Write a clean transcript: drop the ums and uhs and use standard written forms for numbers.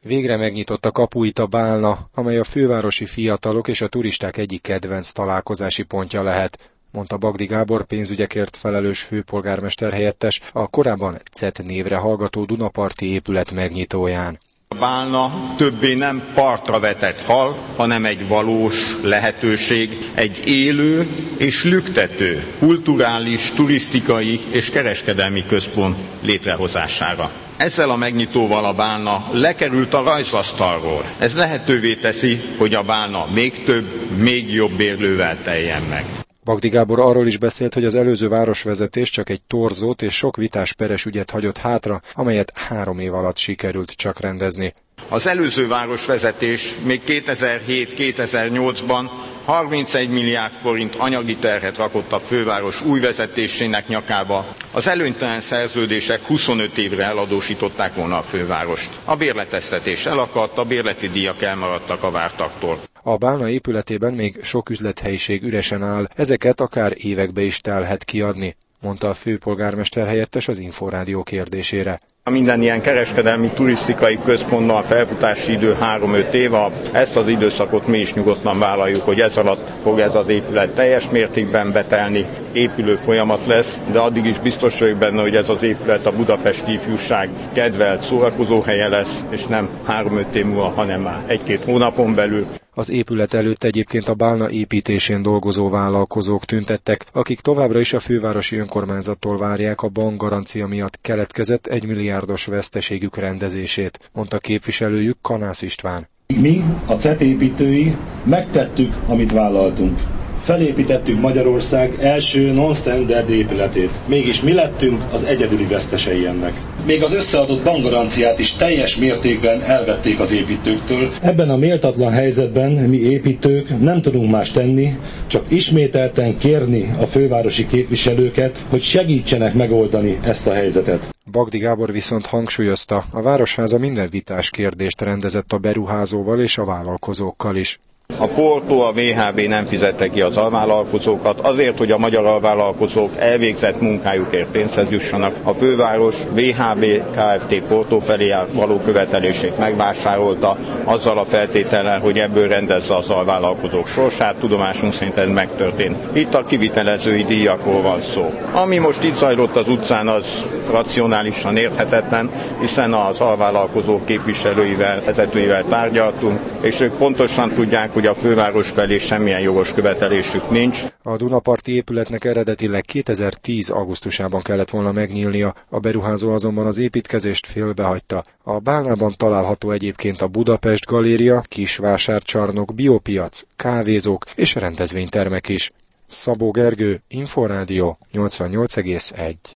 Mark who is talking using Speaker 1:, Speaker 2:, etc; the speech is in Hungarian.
Speaker 1: Végre megnyitott a kapuit a Bálna, amely a fővárosi fiatalok és a turisták egyik kedvenc találkozási pontja lehet, mondta Bagdi Gábor pénzügyekért felelős főpolgármester helyettes a korábban CET névre hallgató Dunaparti épület megnyitóján.
Speaker 2: A Bálna többé nem partra vetett hal, hanem egy valós lehetőség, egy élő és lüktető, kulturális, turisztikai és kereskedelmi központ létrehozására. Ezzel a megnyitóval a Bálna lekerült a rajzasztalról. Ez lehetővé teszi, hogy a Bálna még több, még jobb bérlővel teljen meg.
Speaker 1: Bagdi Gábor arról is beszélt, hogy az előző városvezetés csak egy torzót és sok vitás peres ügyet hagyott hátra, amelyet 3 év alatt sikerült csak rendezni.
Speaker 2: Az előző városvezetés még 2007-2008-ban 31 milliárd forint anyagi terhet rakott a főváros új vezetésének nyakába. Az előnytelen szerződések 25 évre eladósították volna a fővárost. A bérleteztetés elakadt, a bérleti díjak elmaradtak a vártaktól.
Speaker 1: A Bálna épületében még sok üzlethelyiség üresen áll, ezeket akár évekbe is telhet kiadni, mondta a főpolgármester helyettes az Inforádió kérdésére.
Speaker 2: Minden ilyen kereskedelmi, turisztikai központban a felfutási idő 3-5 év, ezt az időszakot mi is nyugodtan vállaljuk, hogy ez alatt fog ez az épület teljes mértékben betelni, épülő folyamat lesz, de addig is biztos vagyok benne, hogy ez az épület a budapesti ifjúság kedvelt szórakozóhelye lesz, és nem 3-5 év múlva, hanem már 1-2 hónapon belül.
Speaker 1: Az épület előtt egyébként a Bálna építésén dolgozó vállalkozók tüntettek, akik továbbra is a fővárosi önkormányzattól várják a bankgarancia miatt keletkezett 1 milliárdos veszteségük rendezését, mondta képviselőjük Kanász István.
Speaker 3: Mi, a CET építői, megtettük, amit vállaltunk. Felépítettük Magyarország első non-standard épületét. Mégis mi lettünk az egyedüli vesztesei ennek. Még az összeadott bankgaranciát is teljes mértékben elvették az építőktől. Ebben a méltatlan helyzetben mi építők nem tudunk más tenni, csak ismételten kérni a fővárosi képviselőket, hogy segítsenek megoldani ezt a helyzetet.
Speaker 1: Bagdi Gábor viszont hangsúlyozta, a Városháza minden vitás kérdést rendezett a beruházóval és a vállalkozókkal is.
Speaker 2: A Porto, a VHB nem fizette ki az alvállalkozókat azért, hogy a magyar alvállalkozók elvégzett munkájukért pénzhez jussanak. A főváros VHB Kft. Porto felé való követelését megvásárolta, azzal a feltétellel, hogy ebből rendezze az alvállalkozók sorsát, tudomásunk szerint ez megtörtént. Itt a kivitelezői díjakról van szó. Ami most itt zajlott az utcán, az racionálisan érthetetlen, hiszen az alvállalkozók képviselőivel, vezetőivel tárgyaltunk, és ők pontosan tudják, hogy a főváros felé semmilyen jogos követelésük nincs.
Speaker 1: A Dunaparti épületnek eredetileg 2010. augusztusában kellett volna megnyílnia, a beruházó azonban az építkezést félbehagyta. A Bálnában található egyébként a Budapest Galéria, kisvásárcsarnok, biopiac, kávézók és rendezvénytermek is. Szabó Gergő, Inforádió 88,1.